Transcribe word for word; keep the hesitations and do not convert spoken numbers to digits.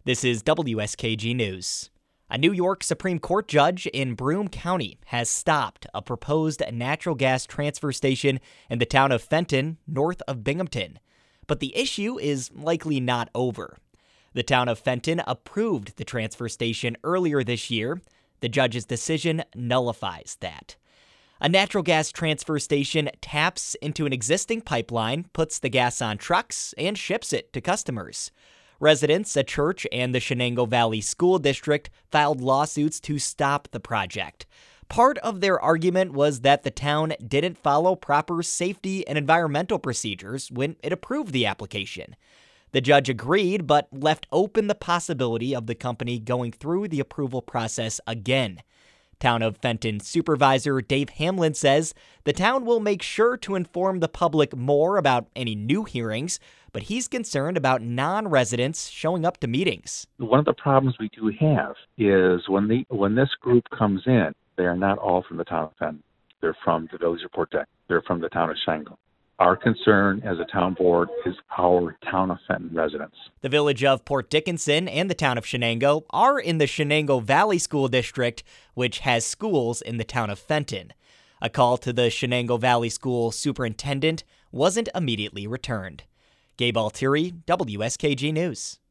This is W S K G News. A New York Supreme Court judge in Broome County has stopped a proposed natural gas transfer station in the town of Fenton, north of Binghamton. But the issue is likely not over. The town of Fenton approved the transfer station earlier this year. The judge's decision nullifies that. A natural gas transfer station taps into an existing pipeline, puts the gas on trucks, and ships it to customers. Residents, a church, and the Shenango Valley School District filed lawsuits to stop the project. Part of their argument was that the town didn't follow proper safety and environmental procedures when it approved the application. The judge agreed, but left open the possibility of the company going through the approval process again. Town of Fenton Supervisor Dave Hamlin says the town will make sure to inform the public more about any new hearings, but he's concerned about non-residents showing up to meetings. One of the problems we do have is when the when this group comes in, they are not all from the town of Fenton. They're from the village of Port Dickinson. They're from the town of Shenango. Our concern as a town board is our town of Fenton residents. The village of Port Dickinson and the town of Shenango are in the Shenango Valley School District, which has schools in the town of Fenton. A call to the Shenango Valley School superintendent wasn't immediately returned. Gabe Altieri, W S K G News.